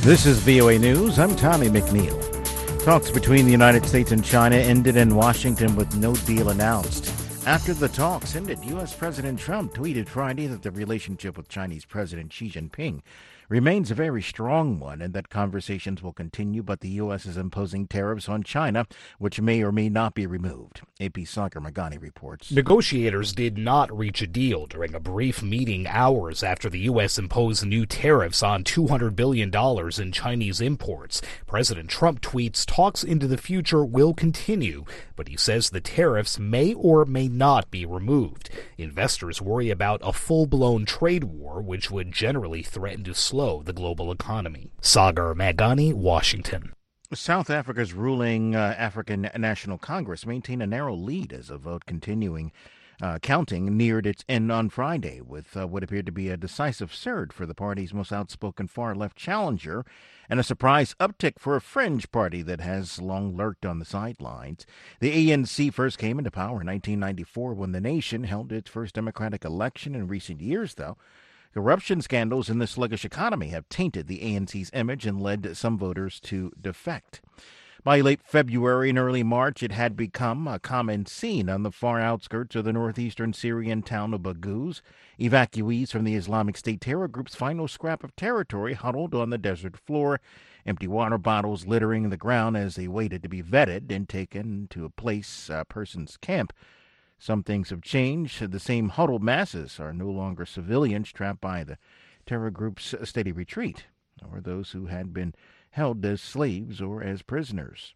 This is VOA News. I'm Tommy McNeil. Talks between the United States and China ended in Washington with no deal announced. After the talks ended, U.S. President Trump tweeted Friday that the relationship with Chinese President Xi Jinping remains a very strong one and that conversations will continue, but the U.S. is imposing tariffs on China, which may or may not be removed. AP Sagar Magani reports. Negotiators did not reach a deal during a brief meeting hours after the U.S. imposed new tariffs on $200 billion in Chinese imports. President Trump tweets talks into the future will continue, but he says the tariffs may or may not be removed. Investors worry about a full-blown trade war, which would generally threaten to slow the global economy. Sagar Magani, Washington. South Africa's ruling African National Congress maintained a narrow lead as the vote counting neared its end on Friday, with what appeared to be a decisive surge for the party's most outspoken far-left challenger and a surprise uptick for a fringe party that has long lurked on the sidelines. The ANC first came into power in 1994 when the nation held its first democratic election. In recent years, though, corruption scandals in the sluggish economy have tainted the ANC's image and led some voters to defect. By late February and early March, it had become a common scene on the far outskirts of the northeastern Syrian town of Baghouz. Evacuees from the Islamic State terror group's final scrap of territory huddled on the desert floor, empty water bottles littering the ground as they waited to be vetted and taken to a person's camp. Some things have changed. The same huddled masses are no longer civilians trapped by the terror group's steady retreat, or those who had been held as slaves or as prisoners.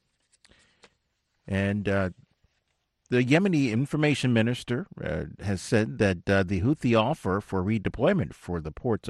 And the Yemeni information minister has said that the Houthi offer for redeployment for the ports